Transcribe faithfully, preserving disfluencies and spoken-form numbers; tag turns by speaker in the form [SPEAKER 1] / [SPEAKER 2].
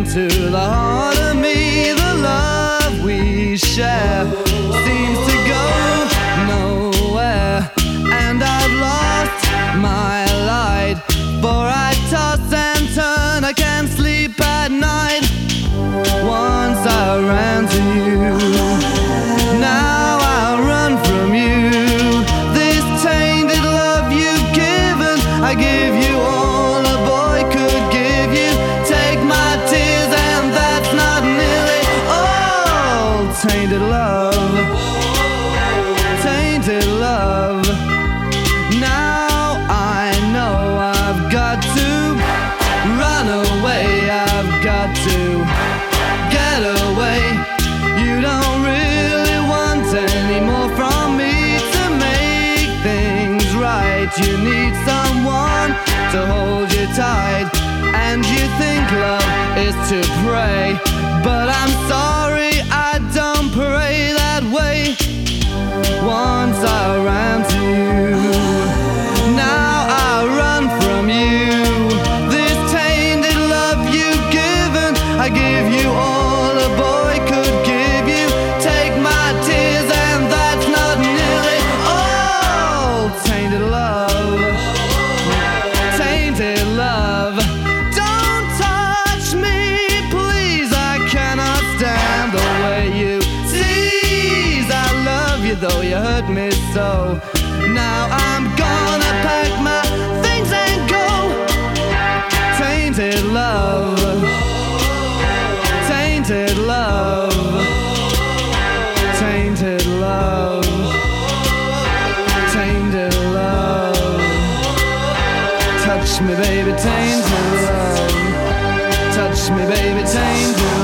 [SPEAKER 1] into the heart of me. The love we share seems to go nowhere, and I've lost my light, for I toss and turn, I can't sleep at night. Once I ran to you, now I run from you. This tainted love you've given, I give you all a boy could give you. Take my tears and that's not nearly all. Tainted love, tainted love. Now I know I've got to run away, I've got to get away. You don't really want any more from me to make things right. You need someone to hold you tight, and you think love is to pray, but I'm sorry, I don't pray that way. Once I ran to you, now I run from you. This tainted love you've given, I give you all a boy could give you. Take my tears and that's not nearly all. Tainted love, tainted love. Don't touch me, please, I cannot stand the way you tease. I love you though you hurt me so. Now I'm gonna pack my things and go. Tainted love, tainted love, tainted love, tainted love. Touch me baby, tainted love. Touch me baby, tainted